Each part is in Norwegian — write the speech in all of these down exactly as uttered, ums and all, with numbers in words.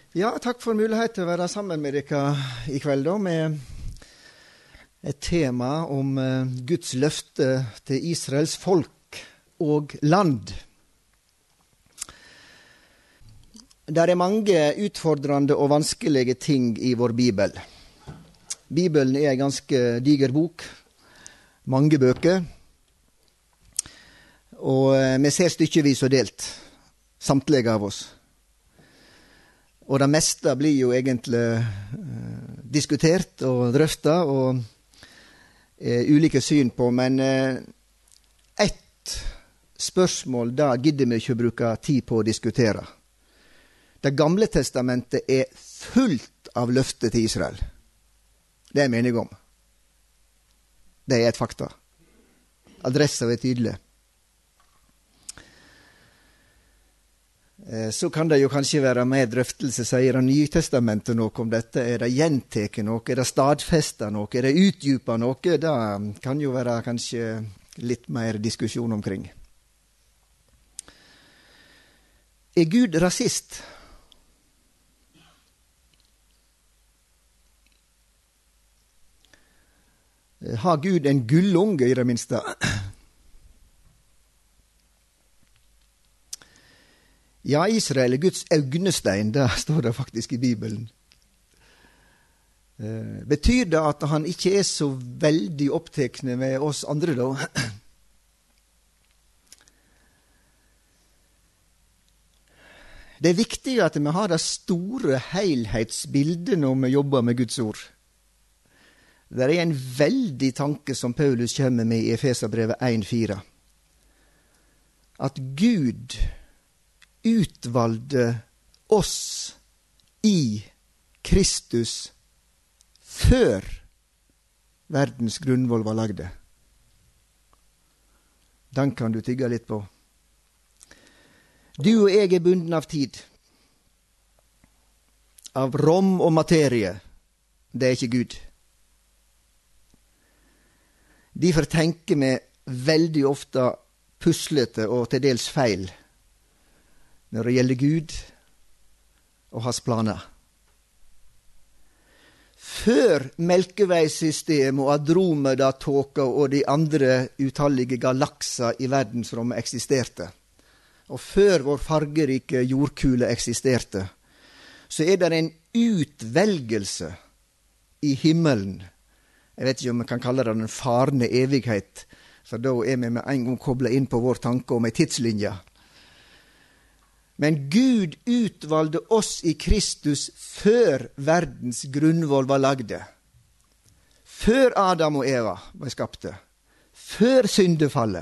Ja, takk for mulighet til å være sammen med dere i kveld da, med et tema om uh, Guds løfte til Israels folk og land. Det er mange utfordrende og vanskelige ting i vår Bibel. Bibelen er en ganske diger bok, mange bøker, og uh, vi ser stykkevis og delt, samtlige av oss. Og det meste blir jo egentlig uh, diskutert og drøftet og uh, ulike syn på, men uh, ett spørsmål da gidder vi ikke bruke tid på å diskutere. Det gamle testamentet er fullt av løfter til Israel. Det er mening om. Det er et fakta. Adressen er tydelig. Så kan det jo kanskje være med drøftelse, sier det nye testamentet noe om dette. Er det gjenteket noe? Er det stadfestet noe? Er det utdypet noe? Det kan jo være kanskje litt mer diskusjon omkring. Er Gud rasist? Har Gud en gullunge i det minste? Ja, Israel er Guds øgnestein, det står det faktisk i Bibelen. Eh, betyr det at han ikke er så veldig opptekne med oss andre da? Det er viktig at vi har det store helhetsbildet når vi jobber med Guds ord. Det er en veldig tanke som Paulus kommer med i Efeserbrevet en fire. At Gud utvalgte oss i Kristus før verdens grunnvoll var lagde. Den kan du tygge litt på. Du og jeg er bunden av tid, av rom og materie. Det er ikke Gud. Derfor tenker vi veldig ofte puslete og til dels feil når det gjelder Gud og hans planer. Før Melkeveisystemet og Andromeda-tåka og de andre utallige galakser i verdensrommet eksisterte, og før vår fargerike jordkule eksisterte, så er det en utvelgelse i himmelen. Jeg vet ikke om vi kan kalle det den farne evighet, for da er vi med en gang koblet inn på vår tanke om en tidslinje. Men Gud utvalgte oss i Kristus før verdens grunnvoll var lagde. Før Adam og Eva var skapte. Før syndefallet.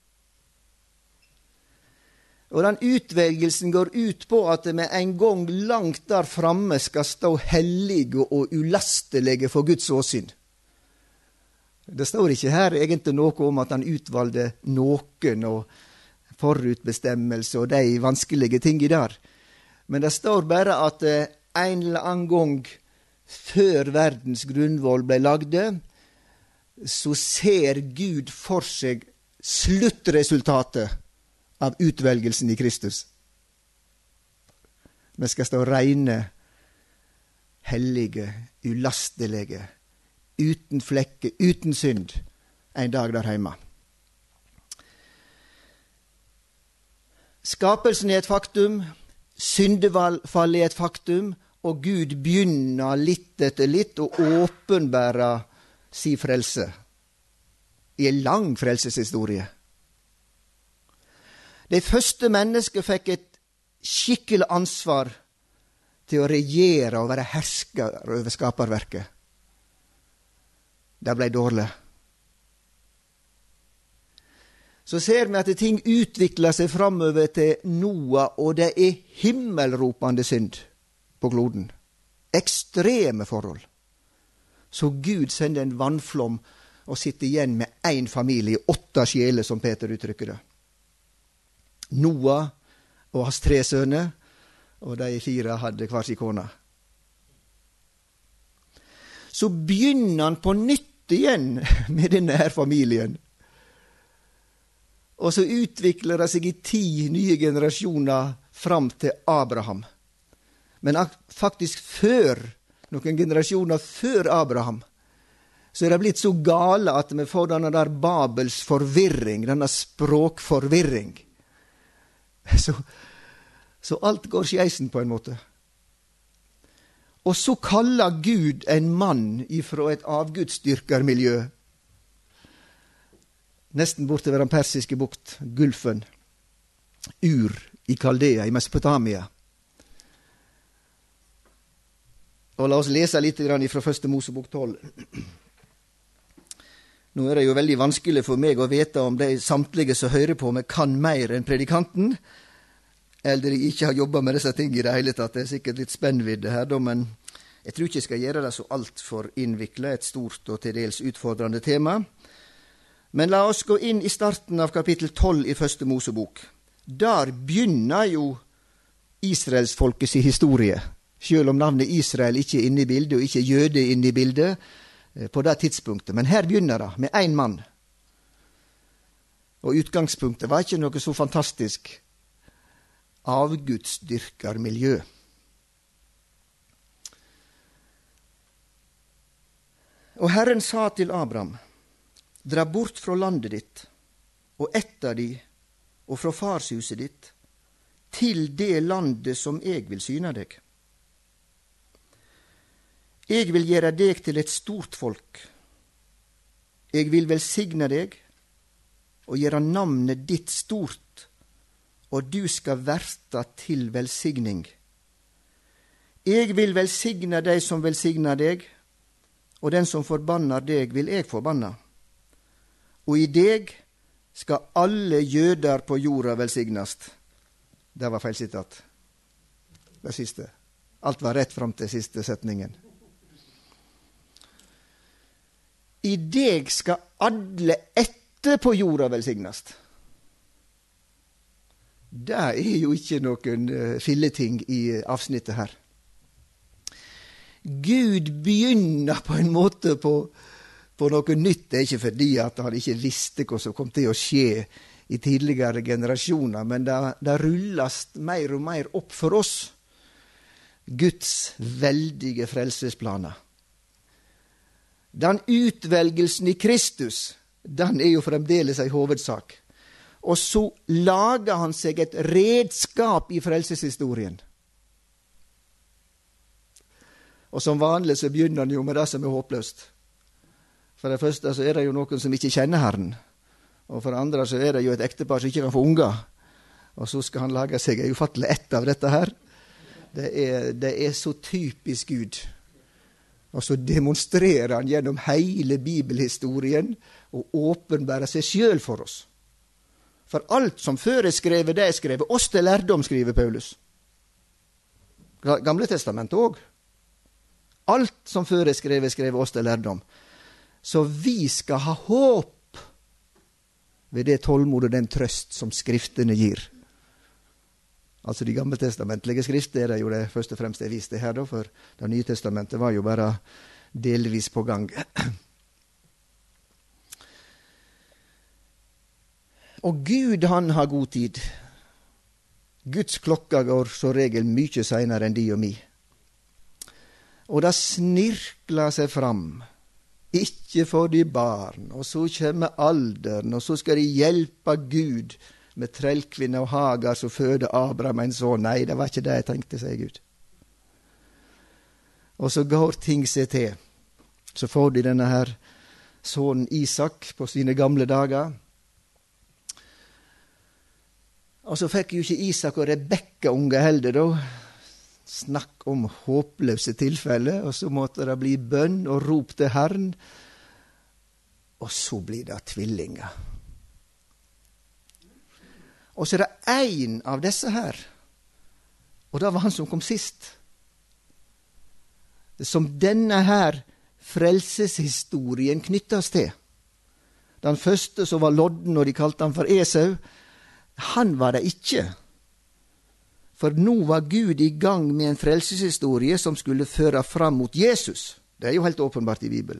Og den utvelgelsen går ut på at vi en gang langt der framme skal stå hellige og ulastelige for Guds åsyn. Det står ikke her egentlig noe om at han utvalgte noen og forutbestemmelse og de vanskelige tingene der. Men det står bare at en eller annen gang før verdens grunnvoll ble lagde, så ser Gud for seg sluttresultatet av utvelgelsen i Kristus. Vi skal stå rene, hellige, ulastelige, uten flekke, uten synd, en dag der hjemme. Skapelsen er et faktum, syndefallet er et faktum, og Gud begynner litt etter litt å åpenbære si frelse i en lang frelseshistorie. Det første mennesket fikk et skikkelig ansvar til å regjere og være hersker over skaperverket. Det ble dårlig. Så ser vi at ting utvikler seg framover til Noah, og det er himmelropende synd på kloden. Ekstreme forhold. Så Gud sender en vannflom og sitter igjen med en familie, åtte sjeler, som Peter uttrykker det. Noah og hans tre sønner, og de fire hadde hver sin kone. Så begynner han på nytt igjen med denne her familien. Og så utvikler det seg i ti nye generasjoner fram til Abraham. Men faktisk før, noen generasjoner før Abraham, så er det blitt så gale at vi får denne der Babels forvirring, denne språkforvirring. Så, så alt går skeisen på en måte. Og så kaller Gud en mann ifra et avgudsdyrkermiljø, nesten bort til den persiske bukt, Gulfen, Ur i Kaldea, i Mesopotamia. Og la oss lese litt fra første Mosebok tolv. Nå er det jo veldig vanskelig for meg å vite om de samtlige som hører på meg kan mer enn predikanten, eller de ikke har jobbet med disse ting i det hele tatt. Det er sikkert litt spennvidde her, da, men jeg tror ikke jeg skal gjøre det så alt for innviklet, et stort og til dels utfordrende tema. Men la oss gå inn i starten av kapittel tolv i første Mosebok. Der begynner jo Israelsfolkets historie, selv om navnet Israel ikke er inne i bildet, og ikke jøde er inne i bildet på det tidspunktet. Men her begynner det med en mann. Og utgangspunktet var ikke noe så fantastisk avgudsdyrkermiljø. Og Herren sa til Abraham, dra bort fra landet ditt, og etter de, og fra farshuset ditt, til det landet som jeg vil syne deg. Jeg vil gjøre deg til et stort folk. Jeg vil velsigne deg, og gjøre navnet ditt stort, og du skal verte til velsigning. Jeg vil velsigne deg som velsigner deg, og den som forbanner deg vil jeg forbanne. Og i deg skal alle jøder på jorda velsignast. Det var feil sitat. Det siste. Alt var rett fram til siste setningen. I deg skal alle etter på jorda velsignast. Det er jo ikke noen uh, filleting i avsnittet her. Gud begynner på en måte på, på noe nytt. Det er ikke fordi at han ikke visste hva som kom til å skje i tidligere generasjoner, men det, det rulles mer og mer opp for oss. Guds veldige frelsesplaner. Den utvelgelsen i Kristus, den er jo fremdeles en hovedsak. Og så lager han seg et redskap i frelseshistorien. Og som vanlig så begynner han jo med det som er håpløst. For det første så er det jo noen som ikke kjenner Herren. Og for det andre så er det jo et ektepar som ikke kan få unger. Og så skal han lage seg en ufattelig ett av dette her. Det er, det er så typisk Gud. Og så demonstrerer han gjennom hele bibelhistorien og åpenbærer seg selv for oss. For alt som før er skrevet, det er skrevet oss til lærdom, skriver Paulus. Gamle testamentet også. Alt som før er skrevet, skrevet oss til lærdom. Så vi skal ha håp ved det tålmod og den trøst som skriftene gir. Altså de gamle testamentlige skrifter er det jo det først og fremst jeg viste her, da, for det nye testamentet var jo bare delvis på gang. Og Gud, han har god tid. Guds klokka går så regel mye senere enn de og mi. Og det snirkler seg fram. Ikke for de barn, og så kommer alderen, og så skal de hjelpe Gud med trellkvinner og Hagar som føder Abraham en sånn. Nei, det var ikke det jeg tenkte, sier Gud. Og så går ting seg til. Så får de denne her sønnen Isak på sine gamle dager. Og så fikk jo ikke Isak og Rebekka unge heller da. Snakk om håpløse tilfeller, og så måtte det bli bønn og rop til Herren. Og så blir det tvillinger. Og så er det en av disse her, og det var han som kom sist, som denne her frelseshistorien knyttes til. Den første som var lodden, og de kalte han for Esau, han var det ikke. For nå var Gud i gang med en frelseshistorie som skulle føre fram mot Jesus. Det er jo helt åpenbart i Bibelen.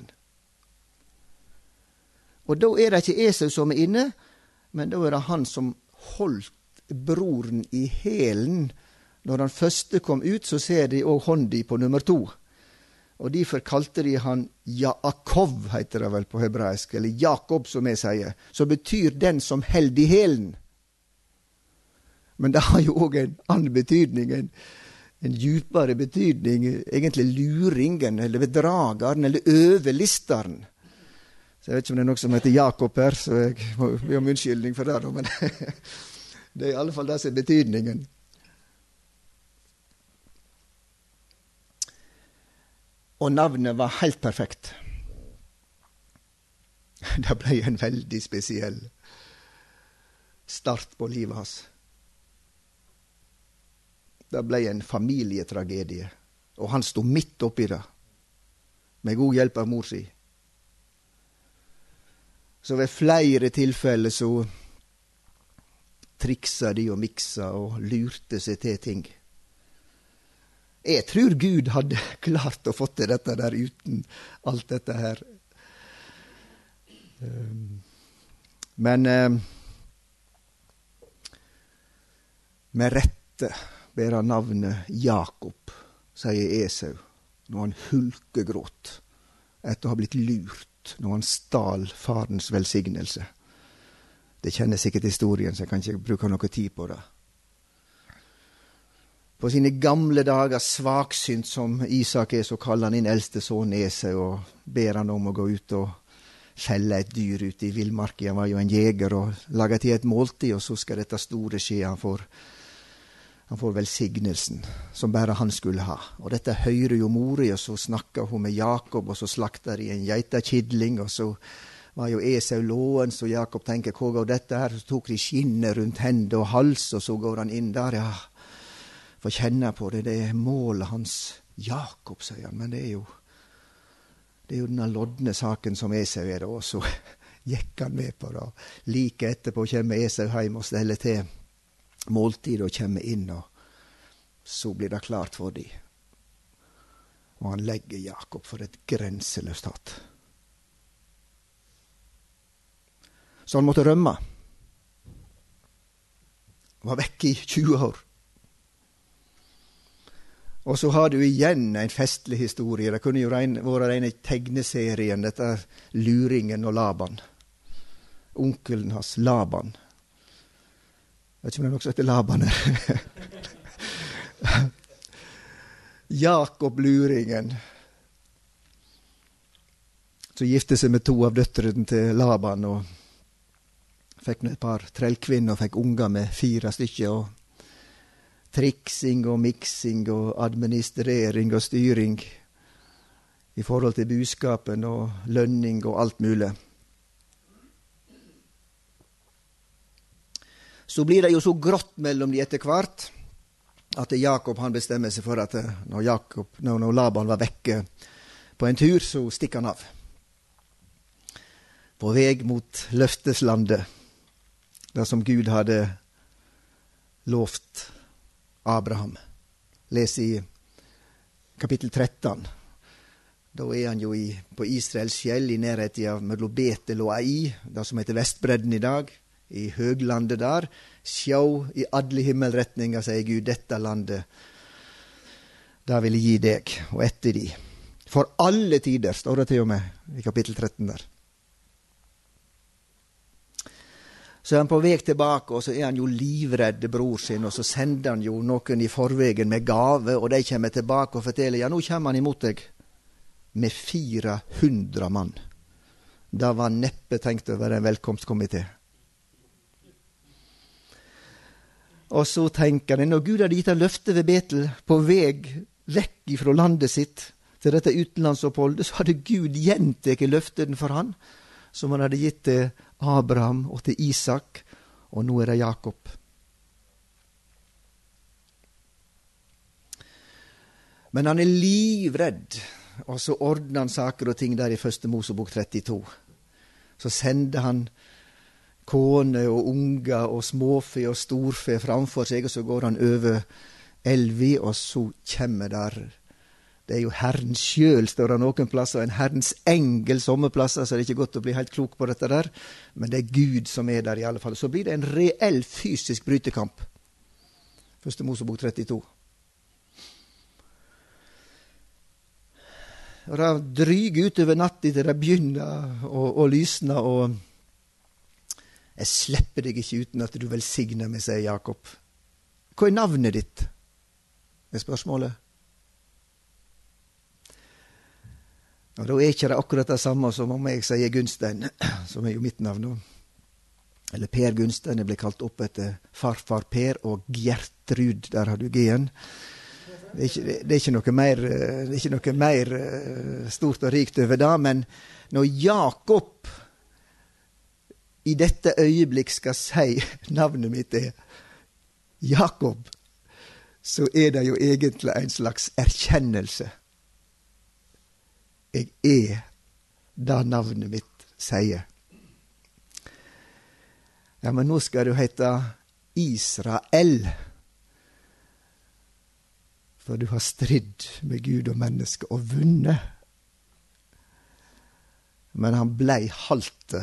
Og da er det ikke Esau som er inne, men da er det han som holdt broren i hælen Når han første kom ut, så ser de også håndi på nummer to. Og derfor kalte de han Jaakov, heter det vel på hebraisk, eller Jakob, som jeg sier. Så betyr den som held i hælen. Men det har jo også en annen betydning, en, en djupere betydning, egentlig luringen, eller bedrageren, eller øvelisteren. Så jeg vet ikke om det er noe som heter Jakob her, så jeg må be om unnskyldning for det, men det er i alle fall det som er betydningen. Og navnet var helt perfekt. Det ble en veldig spesiell start på livet hans. Det ble en familietragedie, og han stod midt oppi det, med god hjelp av mor si. Så ved flere tilfeller så triksa de og miksa og lurte seg til ting. Jeg tror Gud hadde klart å få til dette der uten alt dette her. Men med rette ber han navnet Jakob, sier Esau, når han hulkegråt etter å ha blitt lurt, når han stal farens velsignelse. Det kjenner sikkert historien, så jeg kan ikke bruke noe tid på det. På sine gamle dager, svaksynt som Isak er, så kaller han inn eldste sønn Esau og ber han om å gå ut og felle et dyr ut i villmarken. Han var jo en jeger og laget til et måltid, og så skal dette store skje. Han får, han får velsignelsen som bare han skulle ha. Og dette hører jo mori, og så snakker hun med Jakob, og så slakter de en geitakidling, og så var jo Esau låen, så Jakob tenker, hva går dette her? Så tok de skinnet rundt hender og hals, og så går han inn der, ja. For kjenne på det, det er målet hans. Jakob, sier han, men det er jo det er jo denne lodne saken som Esau er det, og så gikk han med på det. Like etterpå kommer Esau hjem og steller til måltid og kommer inn, og så blir det klart for dem. Og han legger Jakob for et grenseløst hatt. Så han måtte rømme. Var vekk i tjue år. Og så har du igjen en festlig historie. Det kunne jo regne, vært en tegneserien, dette luringen og Laban. Onkelen hans, Laban. Jeg vet ikke om det er noe som heter Laban her. Jakob luringen. Så gifte seg med to av døtrene til Laban, og fikk et par trellkvinner, og fikk unger med fire stykker, og triksing og miksing og administrering og styring i forhold til buskapen og lønning og alt mulig. Så blir det jo så grått mellom de etter hvert, at Jakob han bestemmer seg for at når, Jakob, når Laban var vekke på en tur, så stikker han av. På vei mot løfteslandet, det som Gud hadde lovt Abraham. Les i kapittel tretten. Da er han jo i, på Israels fjell, i nærheten av mellom Betel og Ai, det som heter Vestbredden i dag, i høglandet der. Sjå i alle himmelretninger, sier Gud, dette landet, det vil jeg gi deg, og etter de. For alle tider, står det til og med i kapittel tretten der. Så er han på vei tilbake, og så er han jo livredd bror sin, og så sender han jo noen i forvegen med gave, og de kommer tilbake og forteller, ja, nå kommer han imot deg med fire hundre mann. Da var neppe tenkt å være en velkomstkomité. Og så tenker han, når Gud hadde gitt han løfte ved Betel, på vei vekk fra landet sitt, til dette utenlandsoppholdet, så hadde Gud gjentatt løften for han, som han hadde gitt til Abraham og til Isak, og nå er det Jakob. Men han er livredd, og så ordner han saker og ting der i første Mosebok trettito. Så sender han kone og unger og småfe og storfe framfor seg, og så går han over elvi, og så kommer der. Det er jo Herren sjøl, står det noen plasser, en Herrens engel somme plasser, så det er ikke godt å bli helt klok på dette der, men det er Gud som er der i alle fall. Så blir det en reell fysisk brytekamp. Første Mosebok trettito. Og det dryger utover natten til det begynner å, å lysne, og jeg slipper deg ikke uten at du velsigner meg, sier Jakob. Hva er navnet ditt? Det er spørsmålet. Og da er ikke det akkurat det samme som om jeg sier Gunstein, som er jo mitt navn nå. Eller Per Gunstein, jeg ble kalt opp etter farfar Per og Gjertrud, der har du G-en. Det er, ikke, det er ikke noe mer, det er ikke noe mer stort og rikt over det, men når Jakob i dette øyeblikk skal si navnet mitt er Jakob, så er det jo egentlig en slags erkjennelse. Jeg er det navnet mitt sier. Ja, men nå skal du hete Israel. For du har stridd med Gud og menneske og vunnet. Men han blei halte.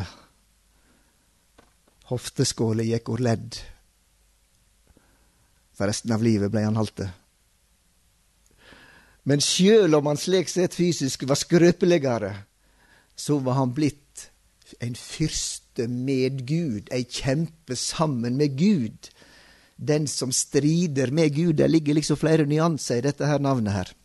Hofteskålet gikk og ledd. For resten av livet blei han halte. Men selv om han slik sett fysisk var skrøpeligere, så var han blitt en fyrste med Gud, en kjempe sammen med Gud. Den som strider med Gud, det ligger liksom flere nyanser i dette her navnet her.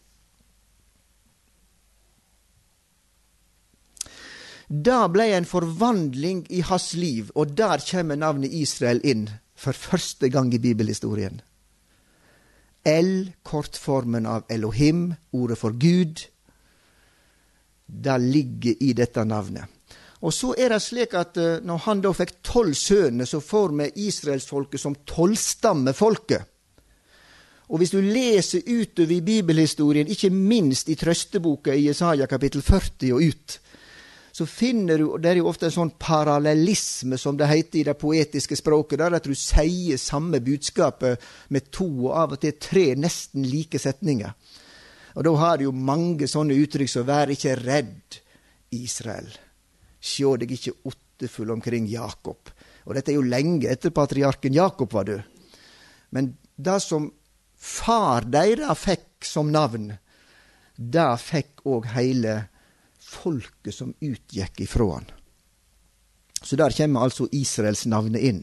Da ble en forvandling i hans liv, og der kommer navnet Israel inn for første gang i bibelhistorien. El, kortformen av Elohim, ordet for Gud, det ligger i dette navnet. Og så er det slik at når han da fikk tolv sønner, så får vi Israelsfolket som tolvstammefolket. Og hvis du leser utover i bibelhistorien, ikke minst i trøsteboka i Jesaja kapittel førti og ut, så finner du, det er jo ofte en sånn parallellisme som det heter i det poetiske språket, der at du sier samme budskapet med to og av og til tre nesten like setninger. Og da har du jo mange sånne uttrykk som vær ikke redd, Israel. Sjå deg ikke ottefull omkring Jakob. Og dette er jo lenge etter patriarken Jakob var død. Men det som far deres fikk som navn, det fikk også hele folket som utgikk ifra han. Så der kommer altså Israels navnet inn.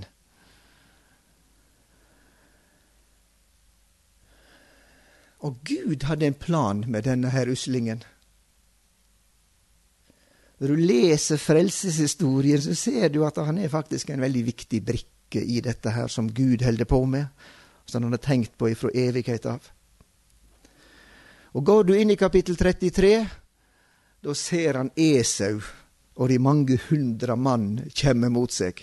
Og Gud hadde en plan med denne her uslingen. Når du leser frelseshistorien, så ser du at han er faktisk en veldig viktig brikke i dette her som Gud holder på med, som han har tenkt på ifra evighet av. Og går du inn i kapittel trettitre, da ser han Esau, og de mange hundre mann kommer mot seg.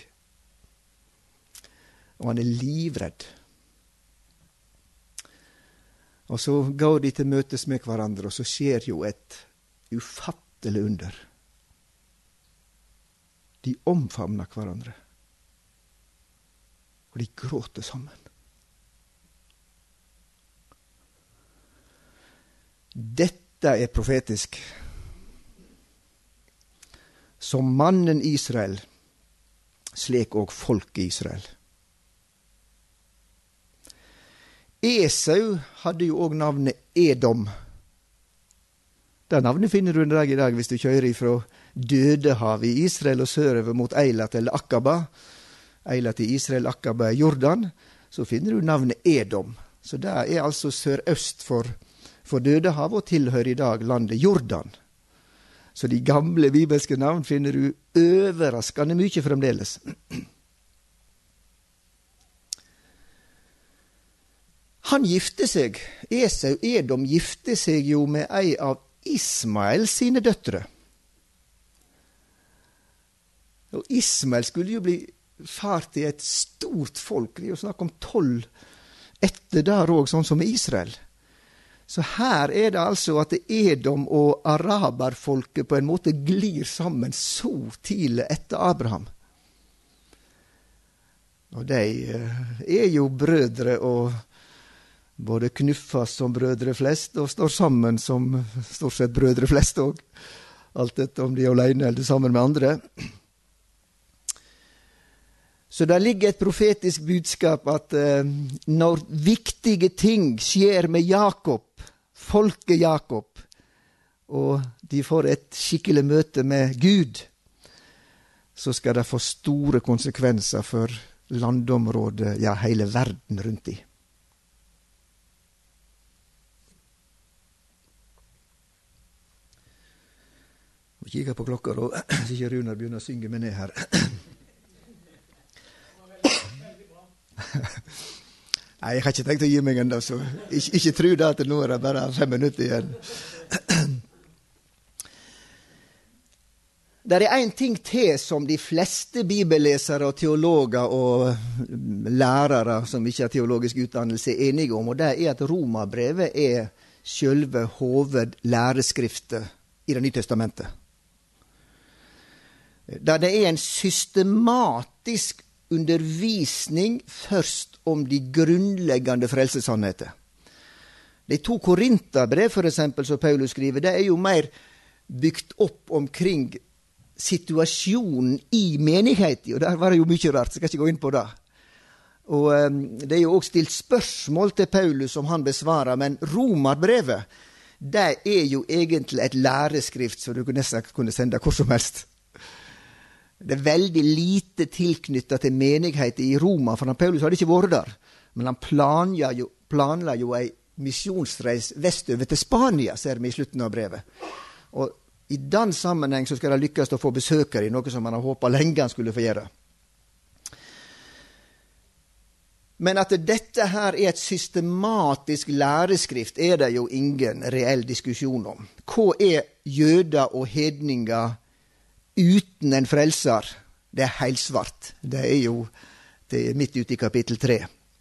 Og han er livredd. Og så går de til møtes med hverandre, og så skjer jo et ufattelig under. De omfavner hverandre. Og de gråter sammen. Dette er profetisk. Som mannen Israel, slik og folk Israel. Esau hadde jo også navnet Edom. Det navnet finner du en dag i dag hvis du kjører ifra Dødehavet i Israel og sørover mot Eilat eller Akaba. Eilat i Israel, Akaba i Jordan. Så finner du navnet Edom. Så det er altså sørøst for, for Dødehavet og tilhører i dag landet Jordan. Så de gamle bibelske navn finner du overraskende mye fremdeles. Han gifte seg, Esau Edom gifte seg jo med ei av Ismael sine døtre. Og Ismael skulle jo bli far til et stort folk. Det er jo snakk om tolv etter der også, sånn som i Israel. Så her er det altså at Edom og araberfolket på en måte glir sammen så tidlig etter Abraham. Og de er jo brødre og både knuffas som brødre flest og står sammen som stort sett brødre flest også. Alt dette om de er alene eller sammen med andre. Så der ligger et profetisk budskap at eh, når viktige ting skjer med Jakob, folket Jakob, og de får et skikkelig møte med Gud, så skal det få store konsekvenser for landområdet, ja, hele verden rundt i. Jeg kikker på klokka da, så ikke Runar begynner å synge meg ned her. Nei, jeg har ikke tenkt å gi meg enda, så ikke, ikke tro det at nå er det bare fem minutter igjen. Det er en ting til som de fleste bibellesere og teologer og lærere som ikke har teologisk utdannelse er enige om, og det er at Romabrevet er selve hovedlæreskriftet i Det nye testamentet. Der det er en systematisk undervisning først om de grunnleggende frelsesannheter. De to Korinterbrev, for eksempel, som Paulus skriver, det er jo mer bygd opp omkring situasjonen i menigheten, og der var det jo mye rart, så jeg skal ikke gå inn på det. Og um, det er jo også stilt spørsmål til Paulus som han besvarer, men Romarbrevet, det er jo egentlig et læreskrift som du nesten kunne sende hvor som helst. Det er veldig lite tilknyttet til menigheten i Roma, for Paulus hadde ikke vært der, men han planla jo, planla jo en misjonsreis vestover til Spania, ser vi i slutten av brevet. Og i den sammenheng så skal det lykkes å få besøkere i noe som man har håpet lenge han skulle få gjøre. Men at dette her er et systematisk læreskrift, er det jo ingen reell diskusjon om. Hva er jøder og hedninger uten en frelser? Det er helt svart. Det er jo det er midt ute i kapittel tre.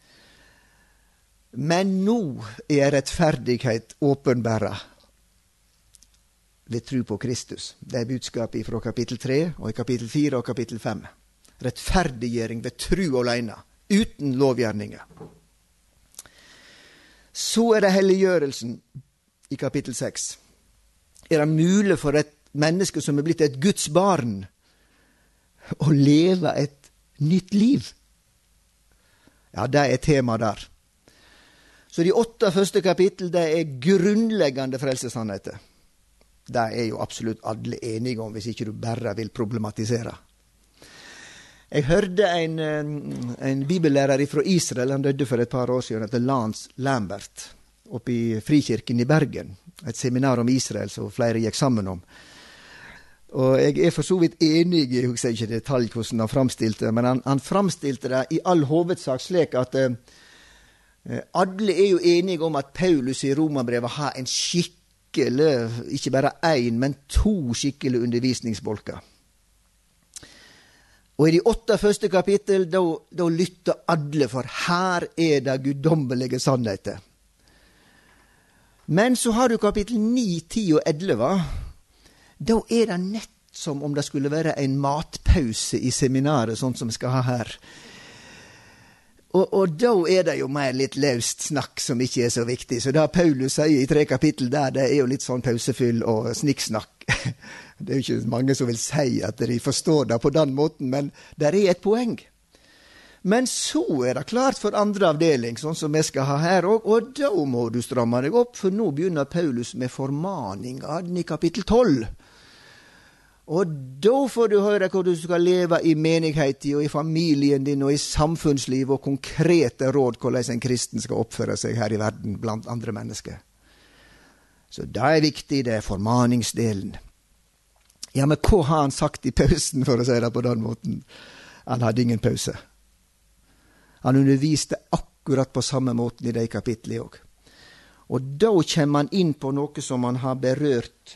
Men nå er rettferdighet åpenbæret ved tro på Kristus. Det er budskapet fra kapittel tre, og i kapittel fire og kapittel fem. Rettferdiggjøring ved tro alene, uten lovgjerninger. Så er det helliggjørelsen i kapittel seks. Er det mulig for et menneske som er blitt et Guds barn å leve et nytt liv? Ja, det er tema der. Så de åtte første kapittel, det er grunnleggende frelsesannheter. Det er jo absolutt alle enige om, hvis ikke du bare vil problematisere. Jeg hørte en, en bibellærer fra Israel, han døde for et par år siden, etter Lance Lambert, oppe i Frikirken i Bergen. Et seminar om Israel, som flere gikk sammen om. Og jeg er for så vidt enig, jeg husker ikke i detalj hvordan han framstilte det, men han, han framstilte det i all hovedsak slik at eh, alle er jo enige om at Paulus i Romabrevet har en skikkelig, ikke bare en, men to skikkelige undervisningsbolker. Og i de åtte første kapittel, da, da lytter alle, for her er det guddommelige sannheter. Men så har du kapittel ni, ti og elleve. Da er det nett som om det skulle være en matpause i seminaret, sånn som vi skal ha her. Og, og da er det jo mer litt løst snakk som ikke er så viktig. Så det Paulus sier i tre kapittel der, det er jo litt sånn pausefyll og snikksnakk. Det er jo ikke mange som vil si at de forstår det på den måten, men der er et poeng. Men så er det klart for andre avdeling, sånn som vi skal ha her også, og da må du stramme deg opp, for nå begynner Paulus med formaninger i kapittel tolv. Og da får du høre hvor du skal leve i menigheten og i familien din og i samfunnsliv og konkrete råd hvordan en kristen skal oppføre seg her i verden blant andre mennesker. Så det er viktig, det er formaningsdelen. Ja, men hva har han sagt i pausen, for å si det på den måten? Han hadde ingen pause. Han underviste akkurat på samme måten i de kapitlene også. Og da kommer han inn på noe som han har berørt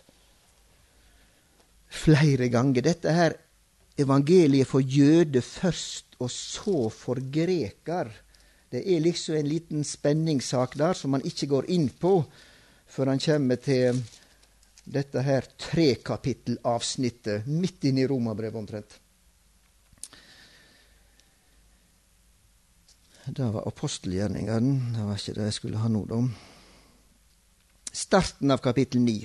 flere ganger. Dette her evangeliet for jøde først, og så for greker. Det er liksom en liten spenningssak der som man ikke går inn på før han kommer til dette her tre kapittelavsnittet midt inn i Romabrevet omtrent. Det var apostelgjerningen, det var ikke det jeg skulle ha nå da. Starten av kapittel ni.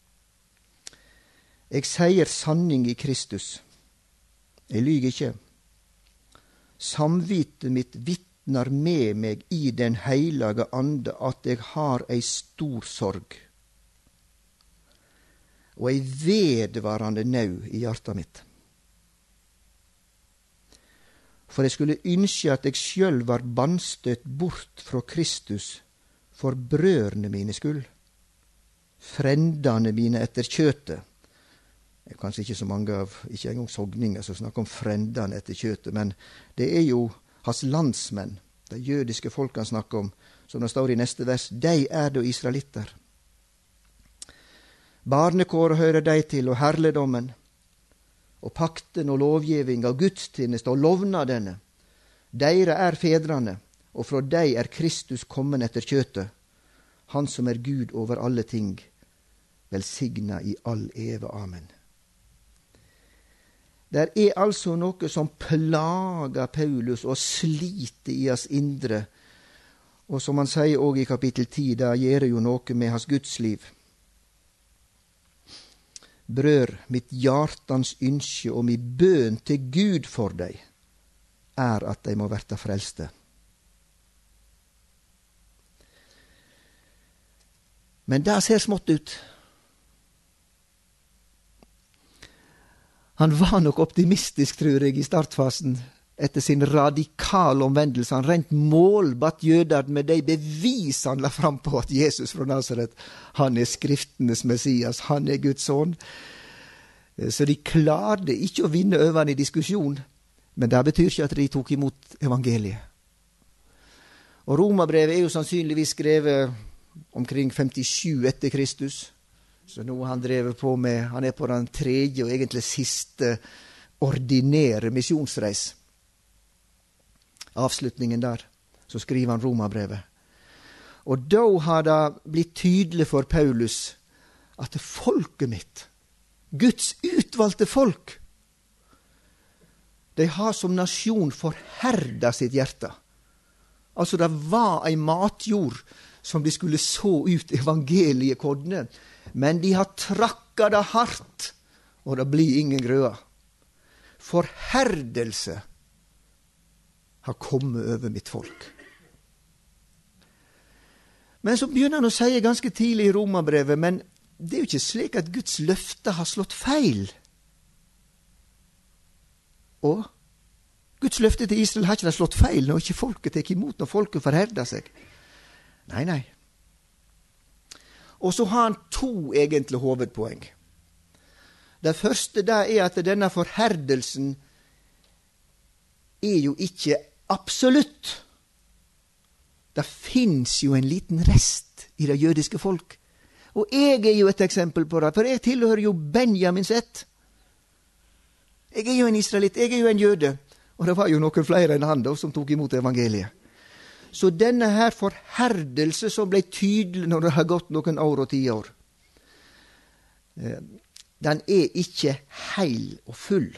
Jeg sier sanning i Kristus. Jeg lyger ikke. Samvitet mitt vittnar med meg i den heilage ande at jeg har ei stor sorg. og ei vedvarende nau i hjarta mitt. For jeg skulle ynskje at jeg sjølv var bannstøtt bort fra Kristus for brødrene mine skyld, frendane mine etter kjøtet. Det er kanskje ikke så mange av, ikke engang sogninger som snakker om frendane etter kjøtet, men det er jo hans landsmenn, de jødiske folkene snakker om, som det står i neste vers, de er da israelitter. Barnekår hører de til, og herligdommen, og pakten og lovgivning og gudstjeneste og lovnadene. Deire er fedrene, og fra dei er Kristus kommen etter kjøtet, han som er Gud over alle ting, velsigna i all eve. Amen. Der er altså noe som plager Paulus og sliter i hans indre, og som han sier også i kapittel ti, det gjør jo noe med hans gudsliv. Brør, mitt hjartans ynske og mi bøn til Gud for deg, er at de må verta frelste. Men det ser smått ut. Han var nok optimistisk, tror jeg, i startfasen, etter sin radikale omvendelse. Han rent målbatt jøder med de bevis han la fram på at Jesus fra Nazaret, han er skriftenes Messias, han er Guds sønn. Så de klarte ikke å vinne over han i diskusjon, men det betyr ikke at de tok imot evangeliet. Og Romerbrevet er jo sannsynligvis skrevet omkring femtisju etter Kristus, så nå har han drevet på med, han er på den tredje og egentlig siste ordinære misjonsreis. Avslutningen der, så skriver han Romerbrevet. Og da har det blitt tydelig for Paulus at folket mitt, Guds utvalgte folk, de har som nasjon forherda sitt hjerte. Altså det var en matjord som de skulle så ut evangeliekodene, men de har trakka det hardt, og det blir ingen grøa. Forherdelse har kommet over mitt folk. Men så begynner han å si ganske tidlig i Romerbrevet, men det er jo ikke slik at Guds løfte har slått feil. Og Guds løfte til Israel har ikke slått feil når ikke folket tek imot, når folket forherder seg. Nei, nei. Og så har han to egentlige hovedpoeng. Det første der er at denne forherdelsen er jo ikke absolutt. Det finnes jo en liten rest i det jødiske folk. Og jeg er jo et eksempel på det, for jeg tilhører jo Benjamins ett. Jeg er jo en israelitt, jeg er jo en jøde. Og det var jo noen flere enn han da som tok imot evangeliet. Så denne her forherdelse som ble tydelig når det har gått noen år og tiår, den er ikke heil og full.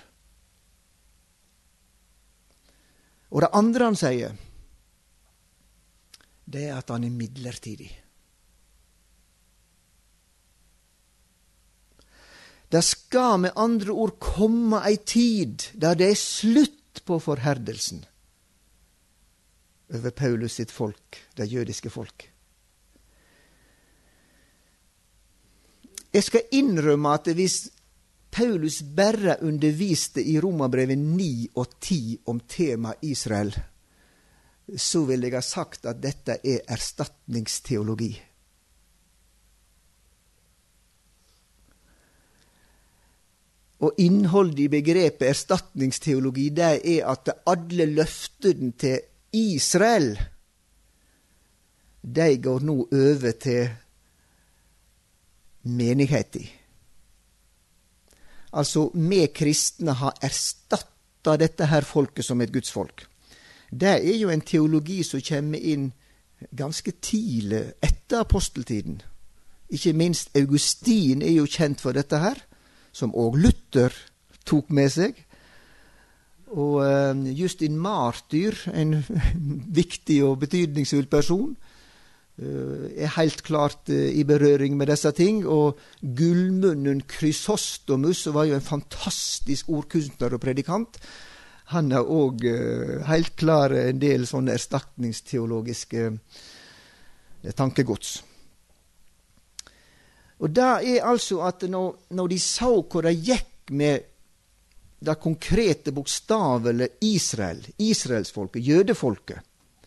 Og det andre han sier, det er at han er midlertidig. Det skal med andre ord komme ei tid der det er slutt på forherdelsen over Paulus sitt folk, det jødiske folk. Jeg skal innrømme at hvis Paulus bare underviste i Romerbrevet ni og ti om tema Israel, så vil jeg ha sagt at dette er erstatningsteologi. Og innholdet i begrepet erstatningsteologi, det er at alle løftene til Israel, de går nå over til menigheten. Altså, vi kristne har erstattet dette her folket som et Guds folk. Det er jo en teologi som kommer inn ganske tidlig etter aposteltiden. Ikke minst Augustin er jo kjent for dette her, som også Luther tok med seg. Og uh, Justin Martyr, en viktig og betydningsfull person, uh, er helt klart uh, i berøring med disse ting. Og Gullmunnen Chrysostomus, som var jo en fantastisk ordkunstner og predikant, han har også uh, helt klart en del sånne erstatningsteologiske uh, tankegods. Og det er altså at når, når de så hvor det gikk med det konkrete bokstavelet Israel, Israelsfolket, jødefolket,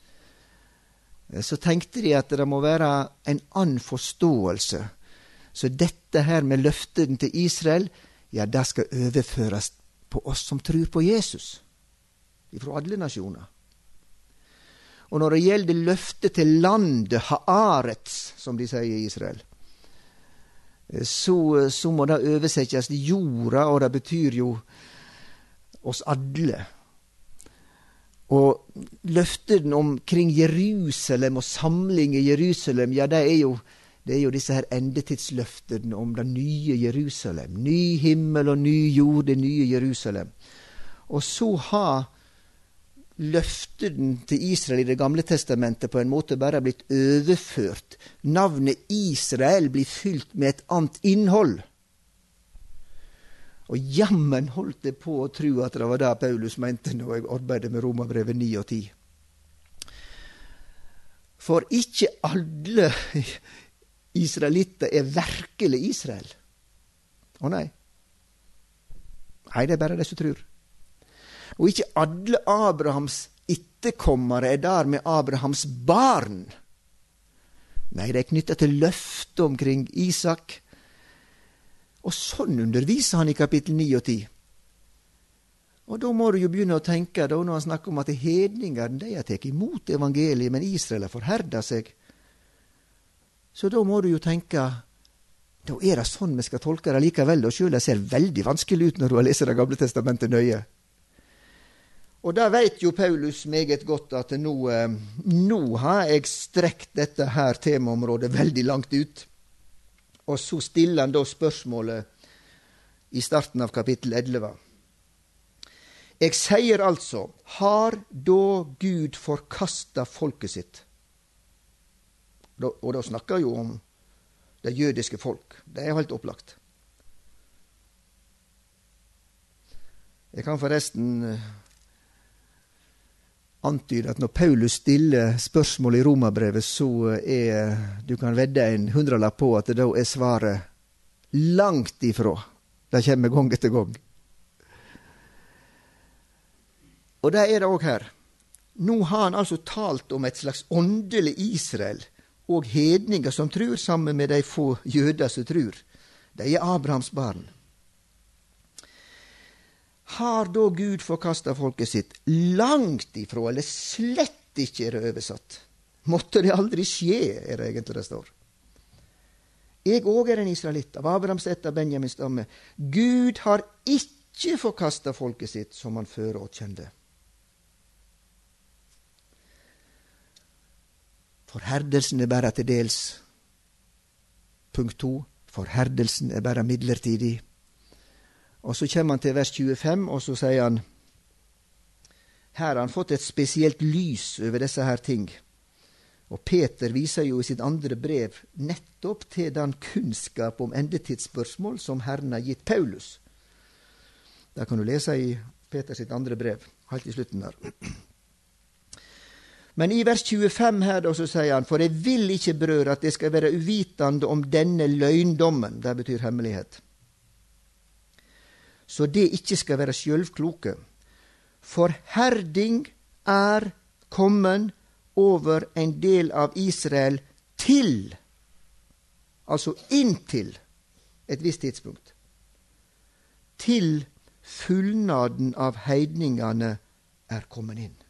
så tenkte de at det må være en annen forståelse. Så dette her med løften til Israel, ja, det skal overføres på oss som tror på Jesus, fra alle nasjoner. Og når det gjelder løftet til landet, Haaretz, som de sier i Israel, så, så må det oversettes til jorda, og det betyr jo oss alle. Og løften omkring Jerusalem og samling i Jerusalem, ja, det er jo, det er jo disse her endetidsløftene om det nye Jerusalem. Ny himmel og ny jord, det nye Jerusalem. Og så har løften til Israel i det gamle testamentet på en måte bare blitt overført. Navnet Israel blir fylt med et annet innhold. Og jammen holdt jeg på å tro at det var det Paulus mente når jeg arbeidet med Romerbrevet ni og ti. For ikke alle israelitter er virkelig Israel. Å nei. Nei, det er bare de som tror. Og ikke alle Abrahams etterkommere er der med Abrahams barn. Nei, det er knyttet til løftet omkring Isak. Og sånn underviser han i kapittel ni og ti. Og da må du jo begynne å tenke, da, når han snakker om at hedningene, de har tatt imot evangeliet, men Israel har forherdet seg. Så da må du jo tenke, da er det sånn vi skal tolke det likevel, og selv det ser veldig vanskelig ut når du har lest det gamle testamentet nøye. Og da vet jo Paulus meget godt at nå, nå har jeg strekt dette her temaområdet veldig langt ut. Og så stiller han da spørsmålet i starten av kapittel elleve. Jeg sier altså, har da Gud forkastet folket sitt? Og da snakker jo om det jødiske folk. Det er jo helt opplagt. Jeg kan forresten antyde at når Paulus stiller spørsmål i Romerbrevet, så er, du kan vedde en hundrelapp på at det da er svaret langt ifra. Det kommer gang etter gang. Og det er det også her. Nå har han altså talt om et slags åndelig Israel, og hedninger som tror, sammen med de få jøder som tror. De er Abrahams barn. Har da Gud forkastet folket sitt? Langt ifra, eller slett ikke er det oversatt. Måtte det aldri skje, er det egentlig det står. Jeg òg er en israelitt, av Abrahams ett av Benjamins stamme. Gud har ikke forkastet folket sitt, som han før åtkjente. Forherdelsen er bare til dels. Punkt to. Forherdelsen er bare midlertidig. Og så kommer han til vers tjuefem, og så sier han, her har han fått et spesielt lys over disse her ting. Og Peter viser jo i sitt andre brev nettopp til den kunnskap om endetidsspørsmål som Herren har gitt Paulus. Det kan du lese i Peters sitt andre brev, helt i slutten der. Men i vers tjuefem her da, så sier han, for jeg vil ikke, brødre, at det skal være uvitende om denne løgndommen, det betyr hemmelighet. Så det ikke skal være sjølvkloke. Forherding er kommet over en del av Israel til, altså inntil et visst tidspunkt, til fullnaden av heidningene er kommet inn.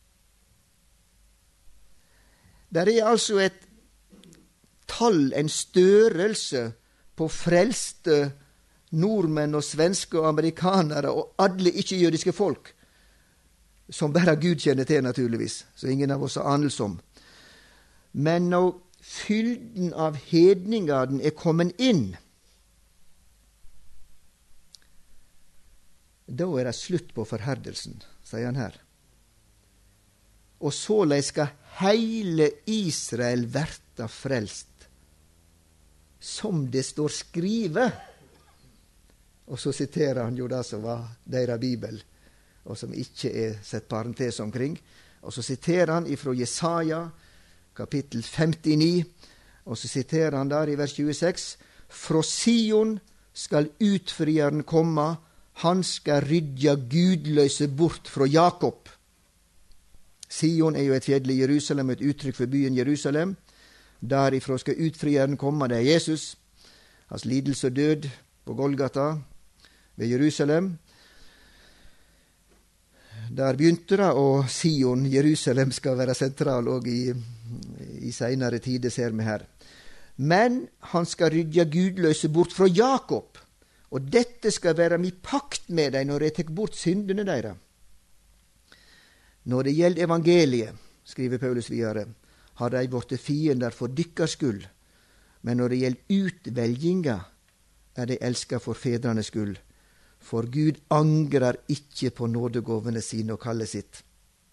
Der er altså et tall, en størrelse på frelste nordmenn og svenske og amerikanere og alle ikke-jødiske folk, som bare Gud kjenner til naturligvis, så ingen av oss har anelse om. Men når fylden av hedningene er kommet inn, da er det slutt på forherdelsen, sier han her. Og såleis skal heile Israel verta frelst, som det står skrivet. Og så siterer han jo det som var deres bibel, og som ikke er sett parentes omkring. Og så siterer han ifra Jesaja, kapittel femtini, og så siterer han der i vers tjueseks, Fra Sion skal utfrieren komme, han skal rydja gudløse bort fra Jakob. Sion er jo et fjell i Jerusalem, et uttrykk for byen Jerusalem. Derifra skal utfrieren komme, det er Jesus. Hans lidelse og død på Golgata ved Jerusalem. Der begynte det, og Sion, Jerusalem, skal være sentral og i, i senere tider, ser vi her. Men han skal rydja gudløse bort fra Jakob, og dette skal være min pakt med deg når jeg tek bort syndene deres. Når det gjelder evangeliet, skriver Paulus videre, har de blitt fiender for dykkers skyld, men når det gjelder utvelginga, er de elsket for fedrenes skyld. For Gud angrer ikke på nådegåvene sine og kallet sitt.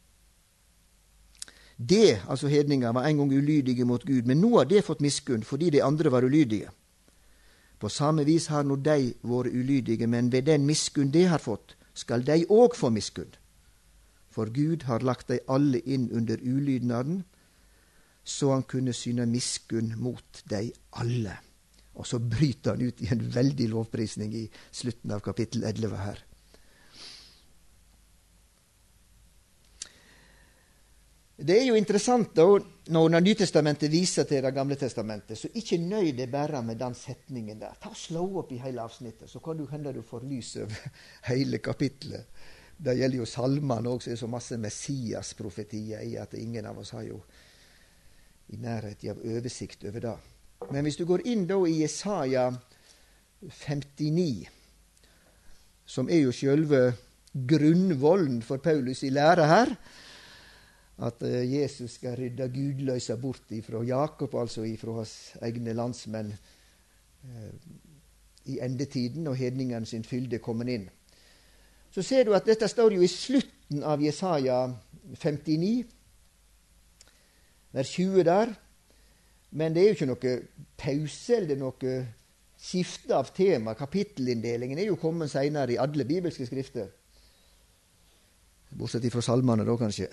Det, altså hedninger, var en gang ulydige mot Gud, men nå har det fått miskunn fordi de andre var ulydige. På samme vis har nå de vært ulydige, men ved den miskunn de har fått, skal de òg få miskunn. For Gud har lagt de alle inn under ulydnaden, så han kunne syne miskunn mot de alle. Og så bryter han ut i en veldig lovprisning i slutten av kapittel elleve her. Det er jo interessant da, når Nytestamentet viser til det gamle testamentet, så ikke nøy det bare med den setningen der. Ta og slå opp i hele avsnittet, så kan du hende du får lys over hele kapitlet. Det gjelder jo salmene også, det er så masse Messias-profetier i at ingen av oss har jo i nærhet av oversikt over det. Men hvis du går inn da i Jesaja femtini, som er jo selve grunnvollen for Paulus i lære her, at Jesus skal rydde gudløsa bort ifra Jakob, altså ifra hans egne landsmenn eh, i endetiden, og hedningen sin fylde kommet inn. Så ser du at dette står jo i slutten av Jesaja femtini, vers tjue der, men det er jo ikke noe pause eller noe skifte av tema. Kapittelinndelingen er jo kommet senere i alle bibelske skrifter. Bortsett fra salmene da, kanskje.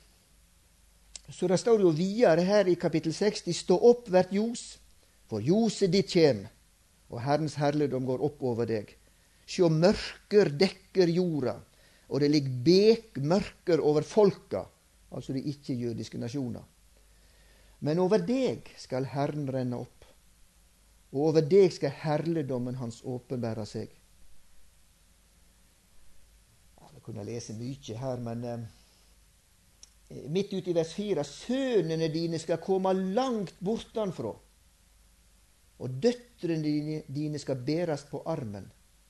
Så det står jo videre her i kapittel seksti, stå opp hvert ljos, for ljoset ditt kjem, og Herrens herligdom går opp over deg. Sjå mørker dekker jorda, og det ligger bekmørker over folka, altså de ikke-jødiske nasjoner. Men over deg skal Herren renne opp, og over deg skal herligdommen hans åpenbære seg. Ja, jeg kunne lese mye her, men eh, midt ute i vers fire, sønnene dine skal komme langt bortanfra, og døtrene dine, dine skal bæres på armen.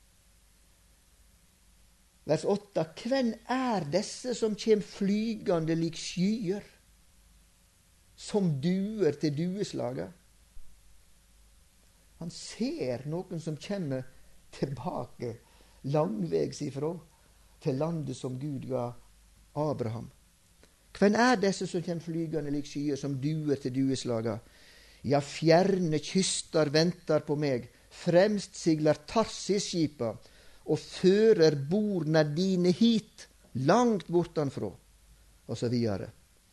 Vers åtte, hvem er disse som kjem flygande lik skyer, som duer til dueslaget? Han ser noen som kommer tilbake langvegs ifra til landet som Gud ga Abraham. Hvem er disse som kommer flygende lik skyer, som duer til dueslaget? Ja, fjerne kyster venter på meg, fremst sigler Tarsis-skipa, og fører bordene dine hit, langt bortanfra, og så videre.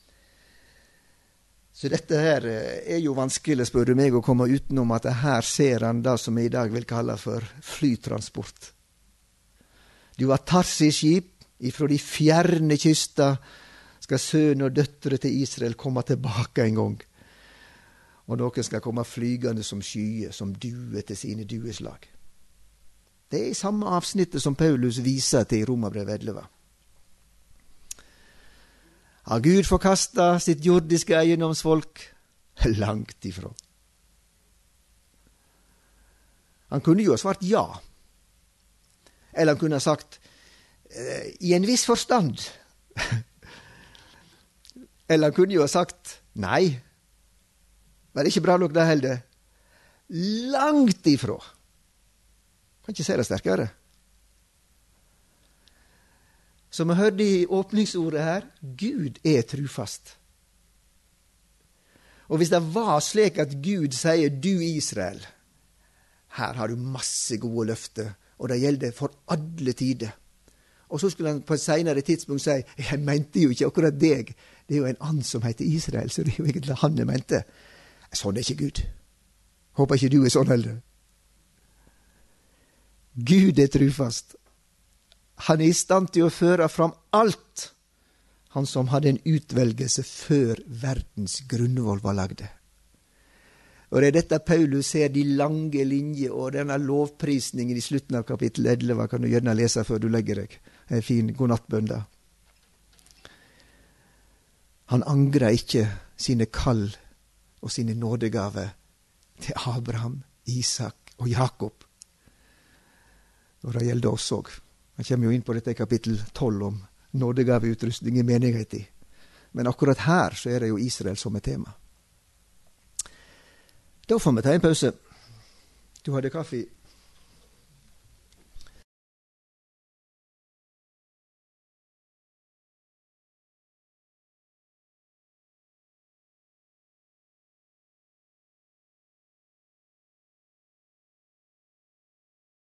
Så dette her er jo vanskelig, spør du meg, å komme utenom at her ser han det som jeg i dag vil kalle for flytransport. Du har Tarsis-skip ifra de fjerne kyster, skal sønn og døtre til Israel komme tilbake en gang. Og noen skal komme flygende som skyer, som duer til sine dueslag. Det er i samme avsnittet som Paulus viser til i Romerbrevet elleve. Har Gud forkastet sitt jordiske eiendomsfolk? Langt ifra. Han kunne jo ha svart ja. Eller han kunne ha sagt i en viss forstand. Eller han kunne jo ha sagt nei. Men det er ikke bra nok det heller. Langt ifra. Kan ikke si det sterkere. Som vi hørte i åpningsordet her, Gud er trufast. Og hvis det var slik at Gud sier, du Israel, her har du masse gode løfter, og det gjelder for alle tider. Og så skulle han på et senere tidspunkt si, jeg mente jo ikke akkurat deg, det er jo en annen som heter Israel, så det er jo egentlig han jeg mente. Sånn er ikke Gud. Håper ikke du er sånn heller. Gud er trufast. Han er i stand til å føre fram alt, han som hadde en utvelgelse før verdens grunnvoll var lagde. Og det er dette Paulus ser, de lange linjer og denne lovprisningen i slutten av kapittel elleve, kan du gjerne lese før du legger deg. En fin godnattbønn da. Han angrer ikke sine kall og sine nådegaver til Abraham, Isak og Jakob. Og det gjelder oss også. Han kommer jo inn på dette i kapittel tolv om nådegaveutrustning i menigheten. Men akkurat her så er det jo Israel som er tema. Da får vi ta en pause. Du hadde kaffe